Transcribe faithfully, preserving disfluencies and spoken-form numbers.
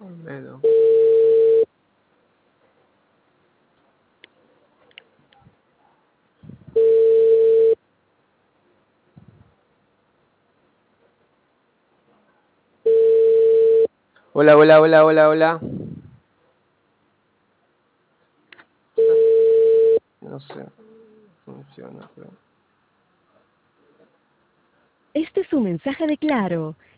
Olmedo. Hola, hola, hola, hola, hola. No sé, funciona, pero... Este es un mensaje de Claro.